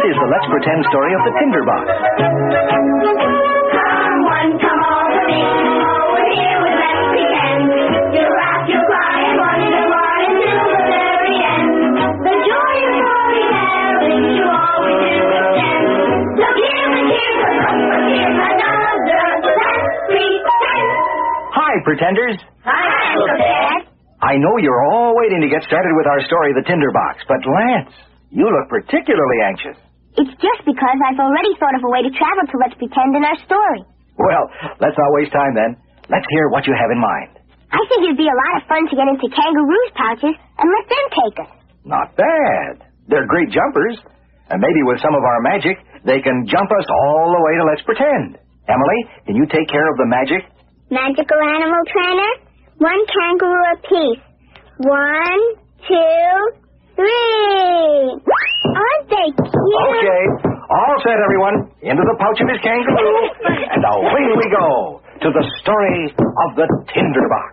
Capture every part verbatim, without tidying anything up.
is the Let's Pretend story of the Tinderbox. Come one, come over me. Over here with Let's Pretend. You laugh, you cry, and wonder what until the very end. The joy of storytelling you always do extend. So here and here, so come with here, another Let's Pretend. Hi, pretenders. Hi, Uncle Ted. I know you're all waiting to get started with our story, The Tinderbox, but Lance, you look particularly anxious. It's just because I've already thought of a way to travel to Let's Pretend in our story. Well, let's not waste time then. Let's hear what you have in mind. I think it'd be a lot of fun to get into kangaroos' pouches and let them take us. Not bad. They're great jumpers. And maybe with some of our magic, they can jump us all the way to Let's Pretend. Emily, can you take care of the magic? Magical animal trainer, one kangaroo apiece. One, two, three. Aren't they cute? Okay. All set, everyone. Into the pouch of his kangaroo. And away we go to the story of the Tinderbox.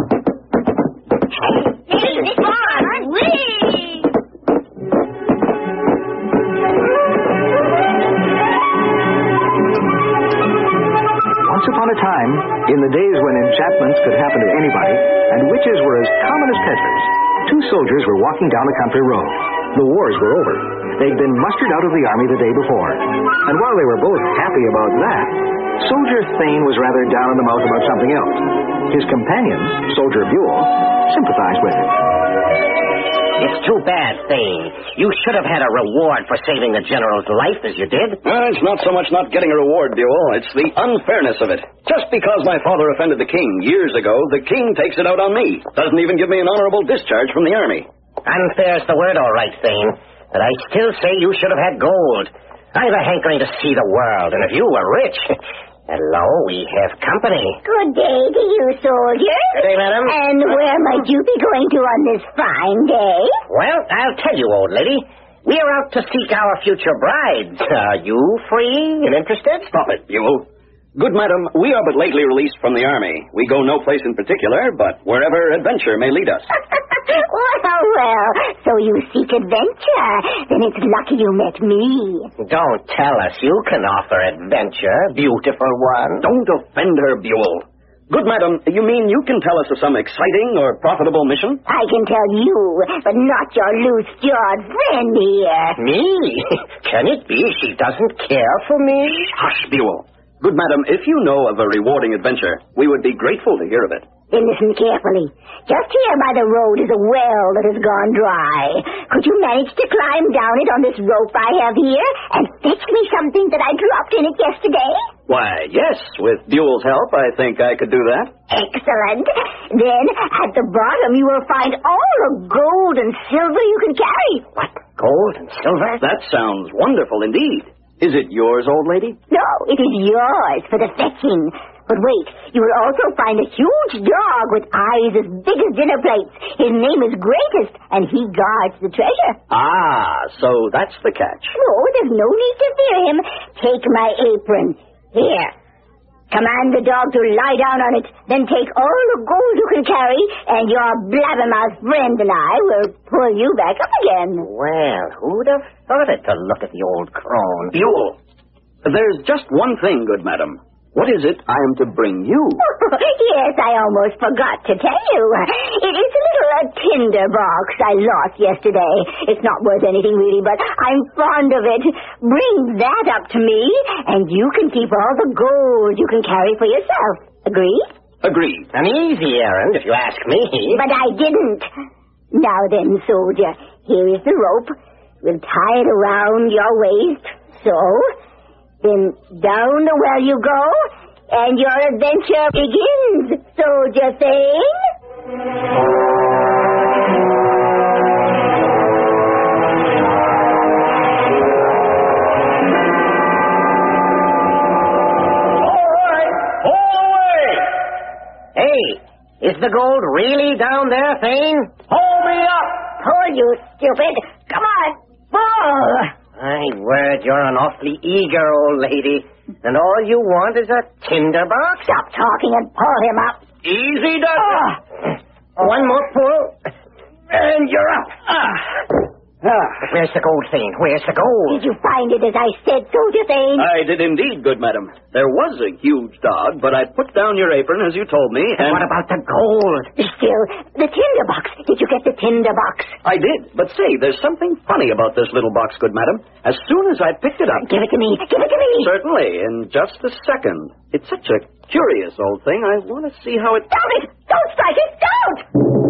Hey, this one. Whee! Once upon a time, in the days when enchantments could happen to anybody, and witches were as common as peddlers, two soldiers were walking down a country road. The wars were over. They'd been mustered out of the army the day before. And while they were both happy about that, Soldier Thane was rather down in the mouth about something else. His companion, Soldier Buell, sympathized with him. It's too bad, Thane. You should have had a reward for saving the general's life as you did. Uh, it's not so much not getting a reward, Buell. It's the unfairness of it. Just because my father offended the king years ago, the king takes it out on me. Doesn't even give me an honorable discharge from the army. Unfair's the word, all right, Thane. But I still say you should have had gold. I've a hankering to see the world, and if you were rich... Hello, we have company. Good day to you, soldier. Good day, madam. And where might you be going to on this fine day? Well, I'll tell you, old lady. We are out to seek our future brides. Are you free and interested? Stop it, Buell. Good madam, we are but lately released from the army. We go no place in particular, but wherever adventure may lead us. Well, well, so you seek adventure. Then it's lucky you met me. Don't tell us you can offer adventure, beautiful one. Don't offend her, Buell. Good madam, you mean you can tell us of some exciting or profitable mission? I can tell you, but not your loose-jawed friend here. Me? Can it be she doesn't care for me? Hush, Buell. Good madam, if you know of a rewarding adventure, we would be grateful to hear of it. Then listen carefully. Just here by the road is a well that has gone dry. Could you manage to climb down it on this rope I have here and fetch me something that I dropped in it yesterday? Why, yes, with Buell's help, I think I could do that. Excellent. Then at the bottom you will find all the gold and silver you can carry. What? Gold and silver? That sounds wonderful indeed. Is it yours, old lady? No, it is yours for the fetching. But wait, you will also find a huge dog with eyes as big as dinner plates. His name is Greatest, and he guards the treasure. Ah, so that's the catch. No, there's no need to fear him. Take my apron. Here. Command the dog to lie down on it, then take all the gold you can carry, and your blabbermouth friend and I will pull you back up again. Well, who'd have thought it to look at the old crone? Buell, there's just one thing, good madam. What is it I am to bring you? Yes, I almost forgot to tell you. It is a little a tinder box I lost yesterday. It's not worth anything really, but I'm fond of it. Bring that up to me, and you can keep all the gold you can carry for yourself. Agreed? Agreed. An easy errand, if you ask me. But I didn't. Now then, soldier, here is the rope. We'll tie it around your waist, so... Then down the well you go, and your adventure begins, soldier Thane. All right, all the way. Hey, is the gold really down there, Thane? Hold me up. Pull, you stupid. Come on, pull. My word, you're an awfully eager old lady. And all you want is a tinderbox? Stop talking and pull him up. Easy does it. One more pull, and you're up. Ah. Ah. But where's the gold, Thane? Where's the gold? Did you find it as I said, Soldier Thane? I did indeed, good madam. There was a huge dog, but I put down your apron as you told me, and... What about the gold? Still, the tinderbox. Did you get the tinderbox? I did, but say, there's something funny about this little box, good madam. As soon as I picked it up... Give it to me. Give it to me. Certainly, in just a second. It's such a curious old thing. I want to see how it... Don't it! Don't strike it! Don't!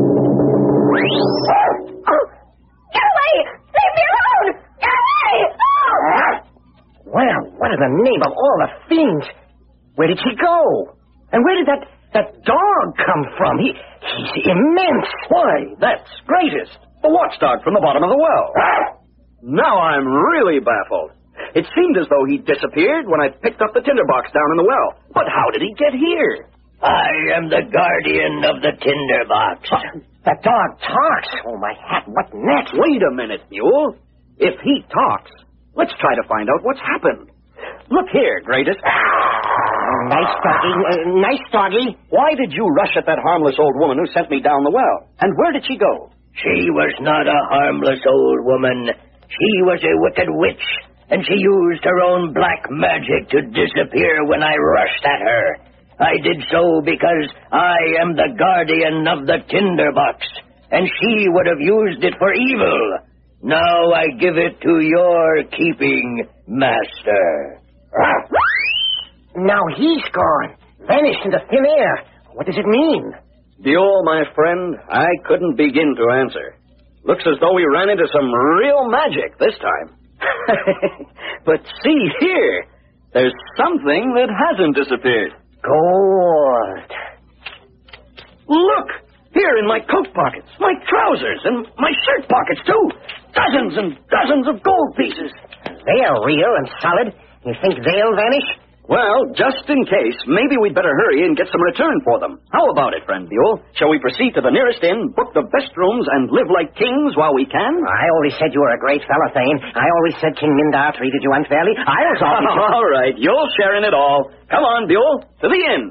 Oh! Get away! Leave me alone! Get away! Oh! Well, what in the name of all the fiends? Where did he go? And where did that, that dog come from? He, he's immense. Why, that's Greatest, the watchdog from the bottom of the well. Now I'm really baffled. It seemed as though he disappeared when I picked up the tinderbox down in the well. But how did he get here? I am the guardian of the tinderbox. The dog talks. Oh, my hat. What next? Wait a minute, Mule. If he talks, let's try to find out what's happened. Look here, Greatest. Oh, nice doggy. Uh, nice doggy. Why did you rush at that harmless old woman who sent me down the well? And where did she go? She was not a harmless old woman. She was a wicked witch, and she used her own black magic to disappear when I rushed at her. I did so because I am the guardian of the tinderbox, and she would have used it for evil. Now I give it to your keeping, master. Now he's gone. Vanished into thin air. What does it mean? Buell, my friend, I couldn't begin to answer. Looks as though we ran into some real magic this time. But see here, there's something that hasn't disappeared. Gold. Look! Here in my coat pockets, my trousers, and my shirt pockets, too. Dozens and dozens of gold pieces. They're real and solid. You think they'll vanish? Well, just in case, maybe we'd better hurry and get some return for them. How about it, friend Buell? Shall we proceed to the nearest inn, book the best rooms, and live like kings while we can? I always said you were a great fellow, Thane. I always said King Mindar treated you unfairly. I was always... All right, you'll share in it all. Come on, Buell, to the inn.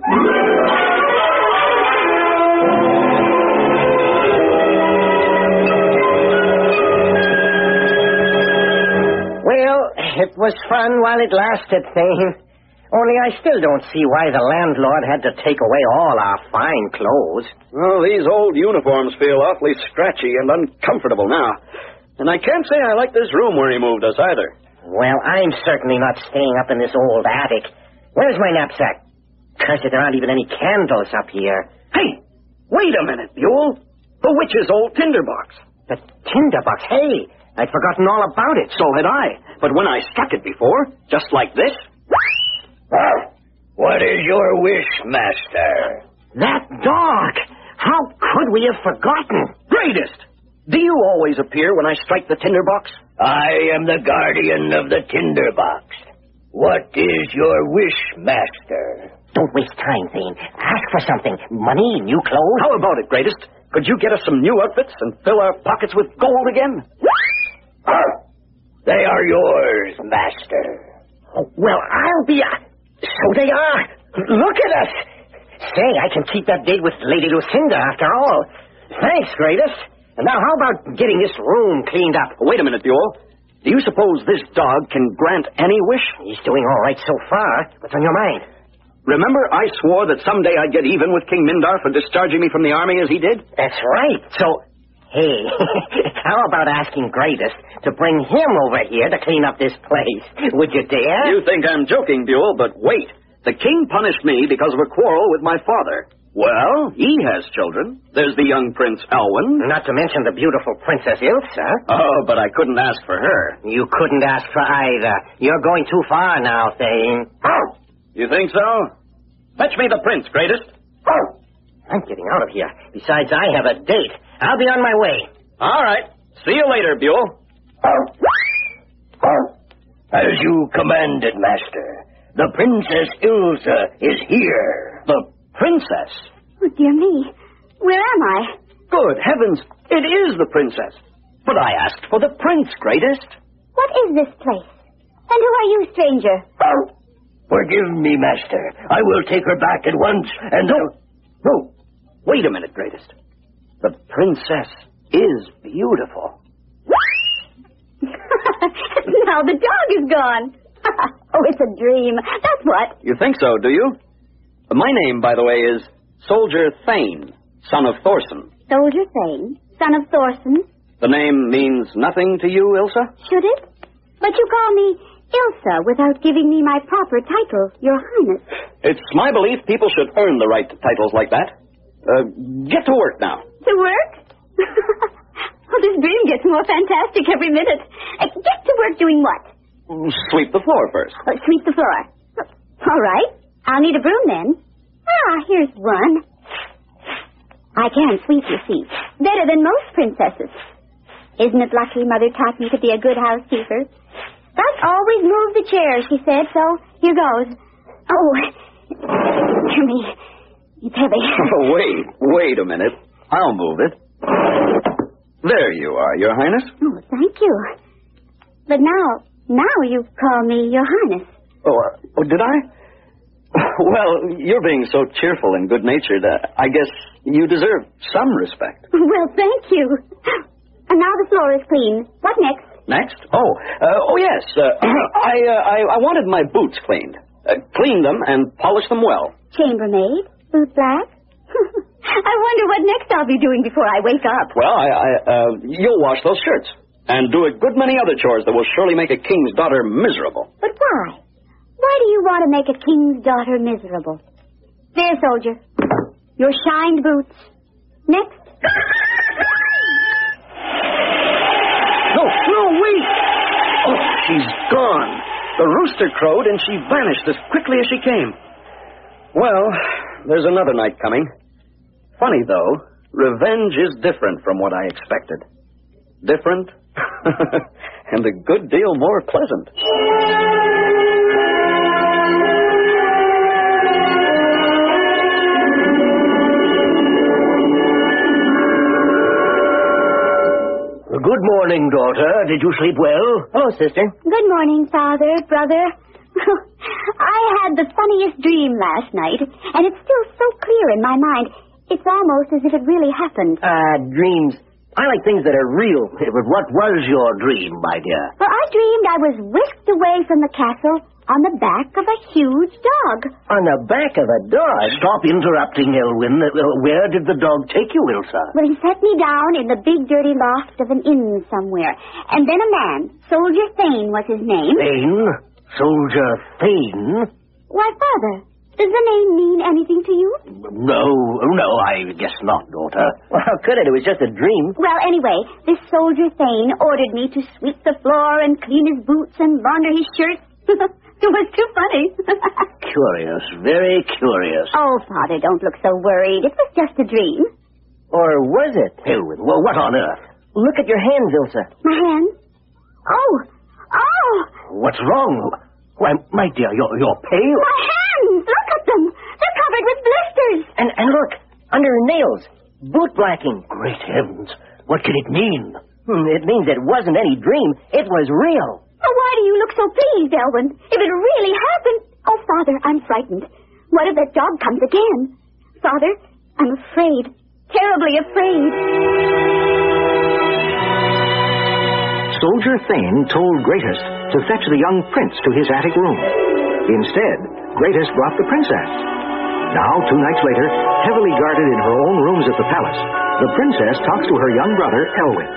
Well, it was fun while it lasted, Thane. Only I still don't see why the landlord had to take away all our fine clothes. Well, these old uniforms feel awfully scratchy and uncomfortable now. And I can't say I like this room where he moved us either. Well, I'm certainly not staying up in this old attic. Where's my knapsack? Curse it, there aren't even any candles up here. Hey, wait a minute, Buell. The witch's old tinderbox. The tinderbox? Hey, I'd forgotten all about it. So had I. But when I struck it before, just like this... What is your wish, master? That dog! How could we have forgotten? Greatest! Do you always appear when I strike the tinderbox? I am the guardian of the tinderbox. What is your wish, master? Don't waste time, Thane. Ask for something. Money, new clothes. How about it, Greatest? Could you get us some new outfits and fill our pockets with gold again? They are yours, master. Oh, well, I'll be... A... So they are. Look at us. Say, I can keep that date with Lady Lucinda after all. Thanks, Greatest. And now how about getting this room cleaned up? Wait a minute, Buell. Do you suppose this dog can grant any wish? He's doing all right so far. What's on your mind? Remember, I swore that someday I'd get even with King Mindar for discharging me from the army as he did? That's right. So, hey, how about asking Greatest to bring him over here to clean up this place? Would you dare? You think I'm joking, Buell, but wait. The king punished me because of a quarrel with my father. Well, he has children. There's the young Prince Elwyn. Not to mention the beautiful Princess Ilsa. Oh, but I couldn't ask for her. You couldn't ask for either. You're going too far now, Thane. Oh! You think so? Fetch me the prince, Greatest. Oh! I'm getting out of here. Besides, I have a date. I'll be on my way. All right. See you later, Buell. As you commanded, master. The Princess Ilsa is here. The princess? Oh, dear me. Where am I? Good heavens. It is the princess. But I asked for the prince, Greatest. What is this place? And who are you, stranger? Forgive me, master. I will take her back at once, and... No, no. Wait a minute, Greatest. The princess is beautiful. Now the dog is gone. Oh, it's a dream. That's what. You think so, do you? My name, by the way, is Soldier Thane, son of Thorson. Soldier Thane, son of Thorson. The name means nothing to you, Ilsa? Should it? But you call me Ilsa without giving me my proper title, Your Highness. It's my belief people should earn the right to titles like that. Uh, get to work now. To work? Oh, this dream gets more fantastic every minute. Uh, get to work doing what? Sweep the floor first. Oh, sweep the floor. All right. I'll need a broom then. Ah, here's one. I can sweep, you see. Better than most princesses. Isn't it lucky Mother taught me to be a good housekeeper? But always move the chair, she said, so here goes. Oh, dear me. It's heavy. Oh, wait, wait a minute. I'll move it. There you are, Your Highness. Oh, thank you. But now, now you call me Your Highness. Oh, uh, oh did I? Well, you're being so cheerful and good-natured, uh, I guess you deserve some respect. Well, thank you. And now the floor is clean. What next? Next? Oh, uh, oh yes. Uh, I, uh, I I wanted my boots cleaned. Uh, clean them and polish them well. Chambermaid? Boot black? I wonder what next I'll be doing before I wake up. Well, I, I uh, you'll wash those shirts and do a good many other chores that will surely make a king's daughter miserable. But why? Why do you want to make a king's daughter miserable? There, soldier. Your shined boots. Next. No, no, wait! Oh, she's gone. The rooster crowed and she vanished as quickly as she came. Well, there's another night coming. Funny, though, revenge is different from what I expected. Different and a good deal more pleasant. Good morning, daughter. Did you sleep well? Hello, sister. Good morning, father, brother. I had the funniest dream last night, and it's still so clear in my mind. It's almost as if it really happened. Uh, dreams. I like things that are real. But what was your dream, my dear? Well, I dreamed I was whisked away from the castle on the back of a huge dog. On the back of a dog? Stop interrupting, Elwyn. Uh, Where did the dog take you, Ilsa? Well, he set me down in the big dirty loft of an inn somewhere. And then a man, Soldier Thane was his name. Thane? Soldier Thane? Why, father, does the name mean anything to you? No, no, I guess not, daughter. Well, how could it? It was just a dream. Well, anyway, this Soldier Thane ordered me to sweep the floor and clean his boots and launder his shirts. It was too funny. Curious, very curious. Oh, Father, don't look so worried. It was just a dream. Or was it? Elwyn, well, what on earth? Look at your hands, Ilsa. My hands? Oh, oh! What's wrong? Why, my dear, you're, you're pale. My hands! Look at them! They're covered with blisters! And, and look, under her nails, boot blacking. Great heavens, what can it mean? Hmm, it means it wasn't any dream. It was real. Oh, why do you look so pleased, Elwyn? If it really happened... Oh, Father, I'm frightened. What if that dog comes again? Father, I'm afraid. Terribly afraid. Soldier Thane told Greatest to fetch the young prince to his attic room. Instead, Greatest brought the princess. Now, two nights later, heavily guarded in her own rooms at the palace, the princess talks to her young brother, Elwyn.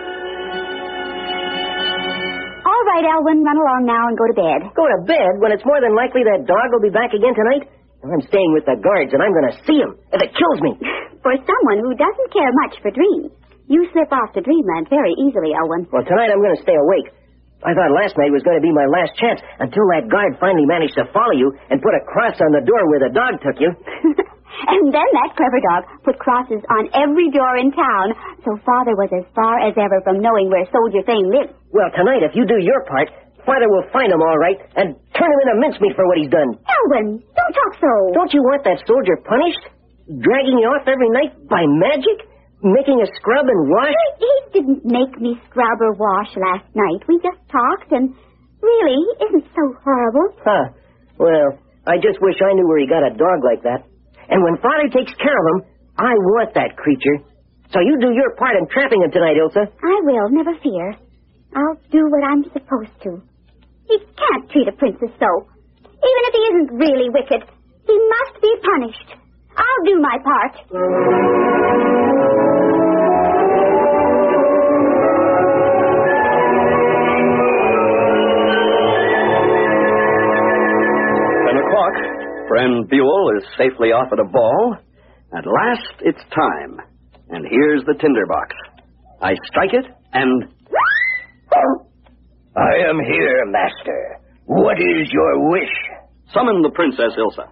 All right, Elwyn, run along now and go to bed. Go to bed when it's more than likely that dog will be back again tonight? I'm staying with the guards, and I'm going to see him if it kills me. For someone who doesn't care much for dreams, you slip off to dreamland very easily, Elwyn. Well, tonight I'm going to stay awake. I thought last night was going to be my last chance until that guard finally managed to follow you and put a cross on the door where the dog took you. And then that clever dog put crosses on every door in town, so Father was as far as ever from knowing where Soldier Thane lived. Well, tonight, if you do your part, Father will find him all right and turn him into mincemeat for what he's done. Elwyn, don't talk so. Don't you want that soldier punished? Dragging you off every night by magic? Making a scrub and wash? He, he didn't make me scrub or wash last night. We just talked, and really, he isn't so horrible. Huh. Well, I just wish I knew where he got a dog like that. And when Father takes care of him, I want that creature. So you do your part in trapping him tonight, Ilsa. I will, never fear. I'll do what I'm supposed to. He can't treat a princess so. Even if he isn't really wicked, he must be punished. I'll do my part. Ten o'clock. Friend Buell is safely off at a ball. At last, it's time. And here's the tinderbox. I strike it, and... I am here, master. What is your wish? Summon the Princess Ilsa.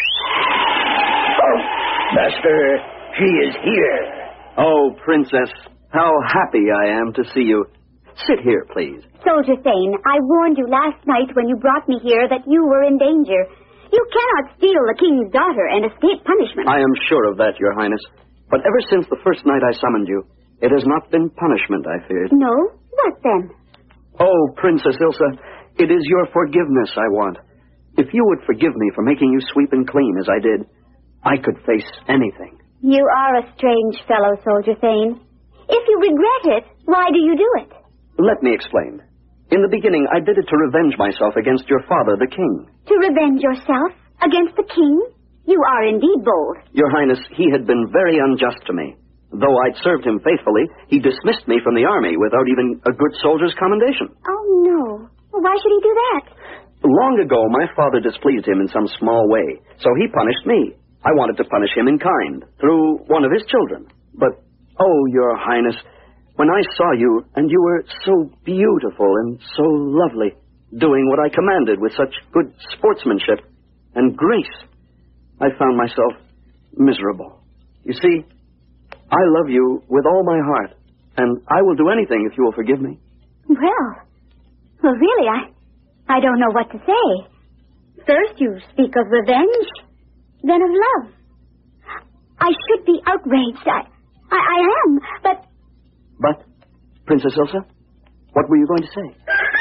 Master, she is here. Oh, Princess, how happy I am to see you. Sit here, please. Soldier Thane, I warned you last night when you brought me here that you were in danger. You cannot steal the king's daughter and escape punishment. I am sure of that, Your Highness. But ever since the first night I summoned you, it has not been punishment I feared. No? What then? Oh, Princess Ilsa, it is your forgiveness I want. If you would forgive me for making you sweep and clean as I did, I could face anything. You are a strange fellow, Soldier Thane. If you regret it, why do you do it? Let me explain. In the beginning, I did it to revenge myself against your father, the king. To revenge yourself against the king? You are indeed bold. Your Highness, he had been very unjust to me. Though I'd served him faithfully, he dismissed me from the army without even a good soldier's commendation. Oh, no. Why should he do that? Long ago, my father displeased him in some small way, so he punished me. I wanted to punish him in kind, through one of his children. But, oh, Your Highness, when I saw you, and you were so beautiful and so lovely, doing what I commanded with such good sportsmanship and grace, I found myself miserable. You see, I love you with all my heart, and I will do anything if you will forgive me. Well, well, really, I, I don't know what to say. First you speak of revenge, then of love. I should be outraged. I, I, I am, but... But, Princess Ilsa, what were you going to say?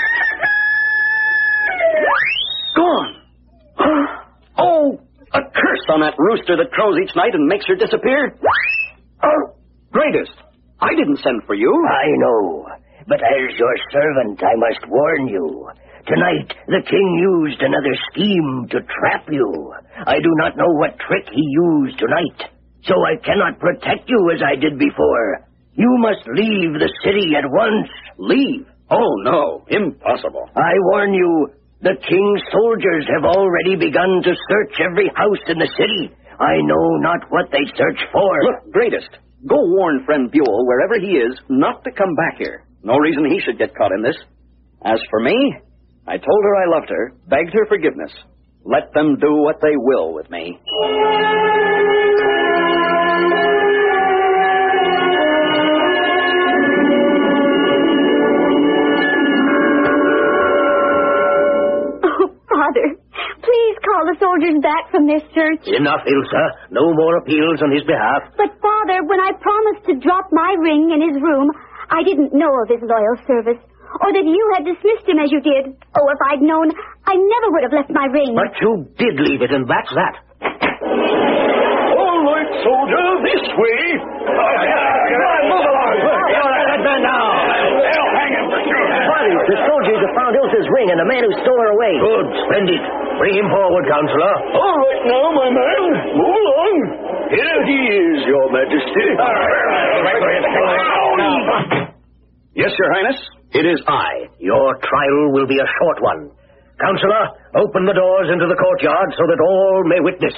Gone! Oh, a curse on that rooster that crows each night and makes her disappear. Oh, greatest, I didn't send for you. I know, but as your servant, I must warn you. Tonight, the king used another scheme to trap you. I do not know what trick he used tonight, so I cannot protect you as I did before. You must leave the city at once. Leave? Oh, no, impossible. I warn you, the king's soldiers have already begun to search every house in the city. I know not what they search for. Look, greatest, go warn friend Buell, wherever he is, not to come back here. No reason he should get caught in this. As for me, I told her I loved her, begged her forgiveness. Let them do what they will with me. Father, please call the soldiers back from their search. Enough, Ilsa. No more appeals on his behalf. But, Father, when I promised to drop my ring in his room, I didn't know of his loyal service, or that you had dismissed him as you did. Oh, if I'd known, I never would have left my ring. But you did leave it, and that's that. All right, soldier, this way. Come on, move along. That man now. They'll hang him for sure. The soldiers have found Ilsa's ring and the man who stole her away. Good, splendid. Bring him forward, Counselor. All right now, my man. Move along. Here he is, Your Majesty. Yes, Your Highness, it is I. Your trial will be a short one. Counselor, open the doors into the courtyard so that all may witness.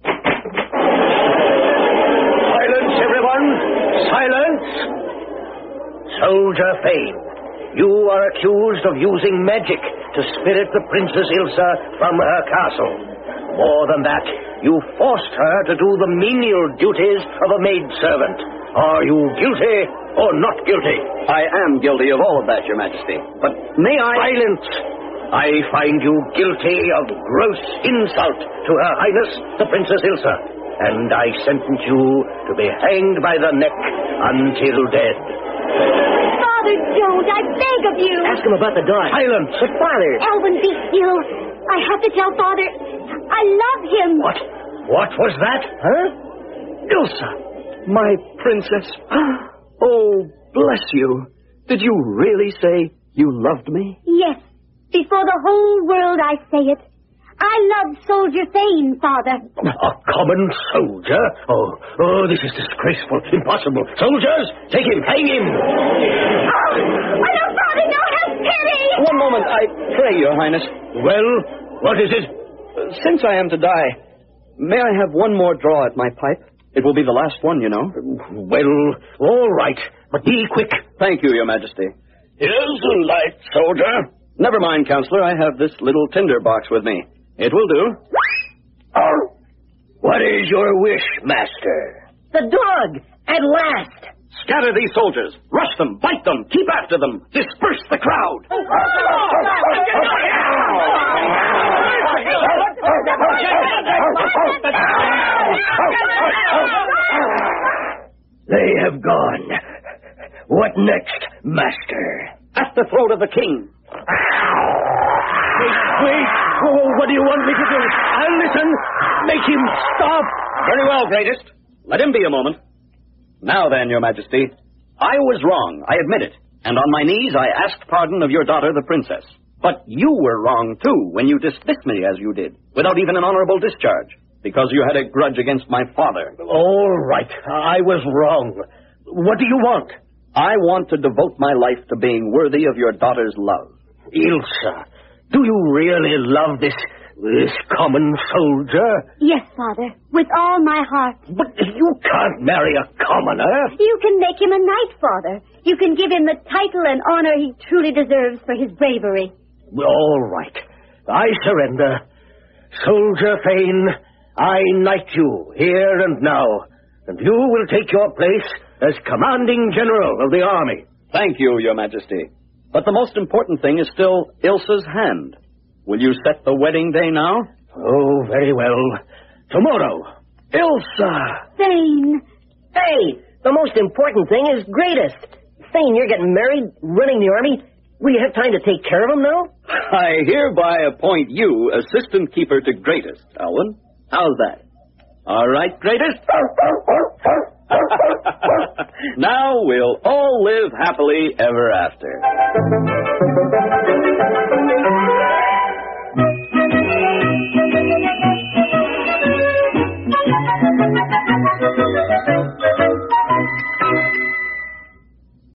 Silence, everyone. Silence. Soldier Thane, you are accused of using magic to spirit the Princess Ilsa from her castle. More than that, you forced her to do the menial duties of a maidservant. Are you guilty or not guilty? I am guilty of all of that, Your Majesty. But may I... Silence! I find you guilty of gross insult to Her Highness, the Princess Ilsa. And I sentence you to be hanged by the neck until dead. Father, don't. I beg of you. Ask him about the dog. Silence! But, Father... Elvin, be still. I have to tell Father. I love him. What? What was that? Huh? Ilsa, my princess. Oh, bless you. Did you really say You loved me? Yes. Before the whole world I say it. I love Soldier Thane, Father. A common soldier? Oh, oh, this is disgraceful. Impossible. Soldiers, take him, hang him. Oh, no, Father, no, have pity! One moment, I pray, Your Highness. Well, what is it? Since I am to die, may I have one more draw at my pipe? It will be the last one, you know. Well, all right, but be quick. Thank you, Your Majesty. Here's a light, soldier. Never mind, Counselor. I have this little tinder box with me. It will do. What is your wish, master? The dog, at last. Scatter these soldiers. Rush them. Bite them. Keep after them. Disperse the crowd. They have gone. What next, master? At the throat of the king. Wait, wait. Oh, what do you want me to do? I'll listen. Make him stop. Very well, greatest. Let him be a moment. Now then, Your Majesty, I was wrong, I admit it. And on my knees I asked pardon of your daughter, the princess. But you were wrong, too, when you dismissed me as you did, without even an honorable discharge, because you had a grudge against my father. All right, I was wrong. What do you want? I want to devote my life to being worthy of your daughter's love. Ilsa, do you really love this, this common soldier? Yes, Father, with all my heart. But you can't marry a commoner. You can make him a knight, Father. You can give him the title and honor he truly deserves for his bravery. All right, I surrender. Soldier Thane, I knight you here and now, and you will take your place as commanding general of the army. Thank you, Your Majesty. But the most important thing is still Ilsa's hand. Will you set the wedding day now? Oh, very well. Tomorrow. Ilsa! Thane. Hey, the most important thing is greatest. Thane, you're getting married, running the army. Will you have time to take care of him now? I hereby appoint you assistant keeper to greatest, Alwyn. How's that? All right, greatest? Now we'll all live happily ever after.